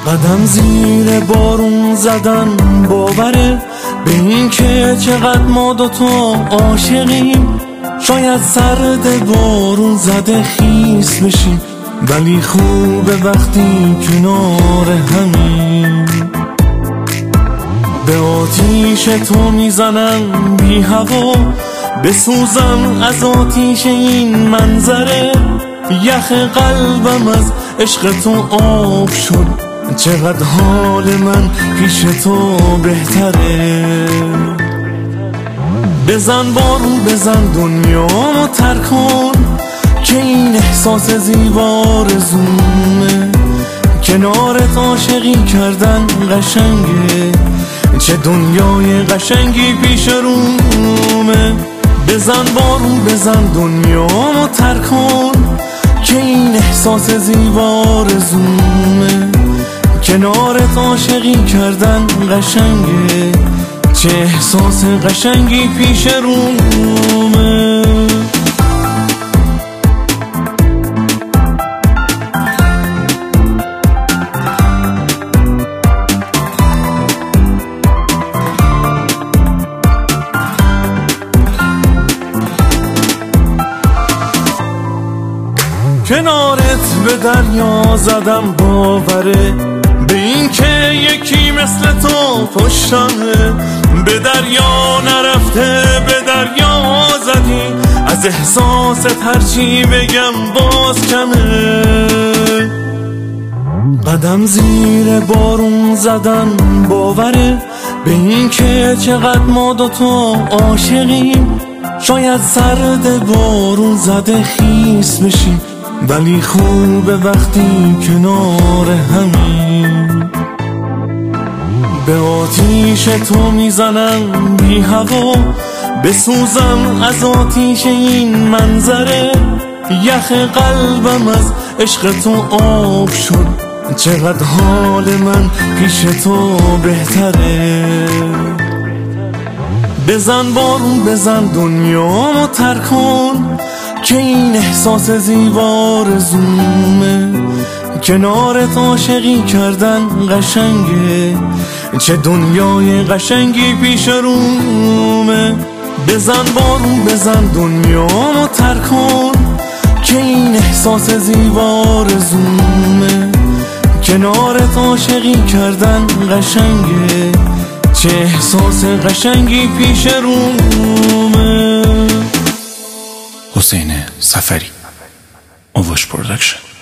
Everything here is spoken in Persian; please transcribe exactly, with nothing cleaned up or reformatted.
قدم زیر بارون زدن باوره به این که چقدر ما دوتا عاشقیم. شاید سرد بارون زده خیس بشیم، ولی خوبه وقتی کنار همیم. به آتیش تو میزنم بی هوا، بسوزم از آتیش این منظره. یخ قلبم از عشق تو آب شد، چقدر حال من پیش تو بهتره. بزن بارون بزن دنیامو ترک کن، که این احساس زیبا رزومه. کنارت عاشقی کردن قشنگه، چه دنیای قشنگی پیش رومه. بزن بارون بزن دنیامو ترک کن، که این احساس زیبا رزومه. کنارت عاشقی کردن قشنگه، چه احساس قشنگی پیش رومه. کنارت به دریا زدم باوره به این که یکی مثل تو پشتمه. به دریا نرفته به دریا زدی، از احساست هرچی بگم باز کمه. قدم زیر بارون زدن باوره به این که چقدر ما دوتا عاشقیم. شاید سرد بارون زده خیس بشیم، ولی خوبه وقتی کنار همیم. به آتیش تو میزنم بی هوا، بسوزم از آتیش این منظره. یخ قلبم از عشق تو آب شد، چقدر حال من پیش تو بهتره. بزن بارون بزن دنیامو ترک کن، که این احساس زیبا رزومه. کنارت عاشقی کردن قشنگه، چه دنیای قشنگی پیش رومه. بزن بارون بزن دنیامو ترک کن، که این احساس زیبا رزومه. کنارت عاشقی کردن قشنگه، چه احساس قشنگی پیش رومه. حسین سفری، اووش پرودکشن.